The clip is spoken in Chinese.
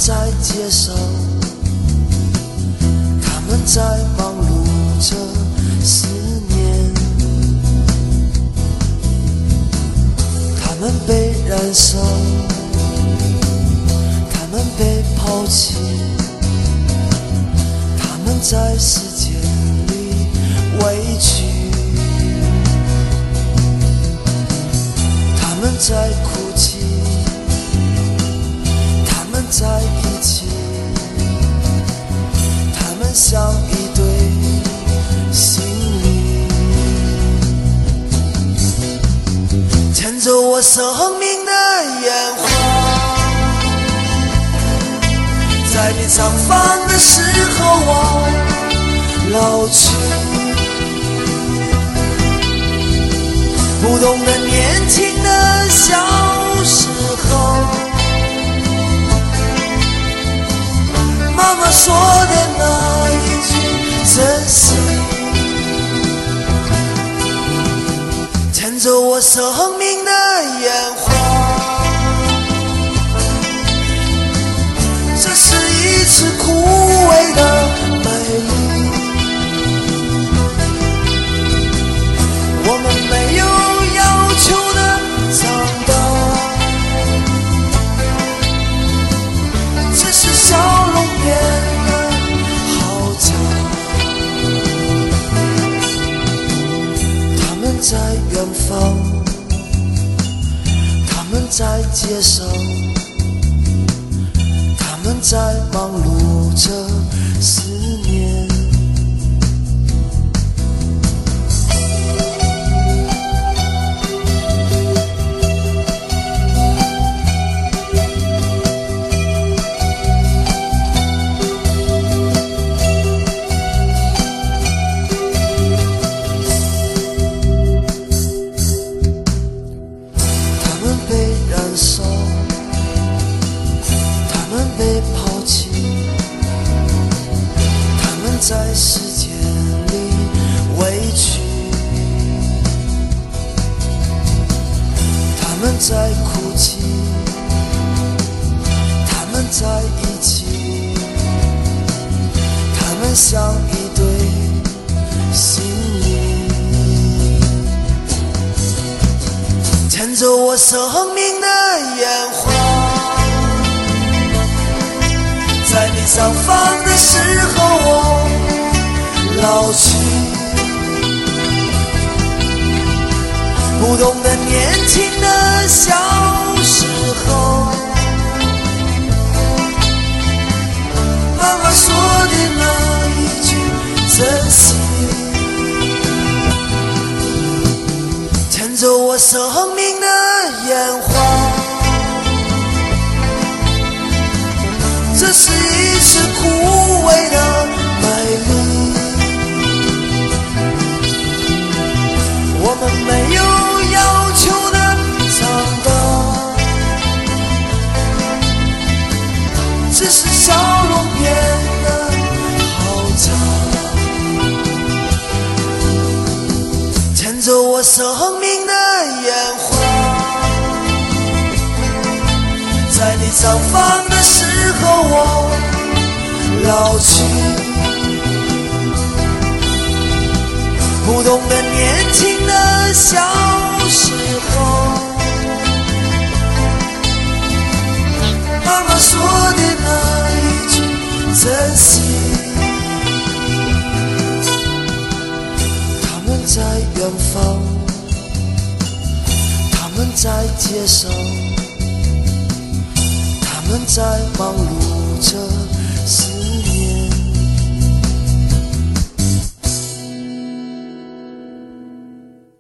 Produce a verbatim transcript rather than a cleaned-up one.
在街上，他们在忙碌着思念，他们被燃烧，他们被抛弃，他们在世界里委屈，他们在哭泣，他们在一起，他们像一对心灵，牵着我生命的烟花，在你绽放的时候我老去，不懂得年轻的小时候，妈妈说的那一句珍惜，牵着我生命的烟花，这是一次枯萎的美丽，我们没有要求的长大，只是笑容变得好假。他们在远方，他们在街上，他们在忙碌着思念。在世界里委屈，他们在哭泣，他们在一起，他们像一对心灵，牵着我生命的烟花，在你绽放的时候我老去，不懂得年轻的小时候，妈妈说的那一句珍惜，牵着我生命的烟花，这是一次枯萎的美丽，我们没有要求的长大，只是笑容变得好假。牵着我生命的烟花，在你绽放的时候我老去，不懂得年轻的小时候，妈妈说的那一句珍惜，他们在远方，他们在街上，他们在忙碌着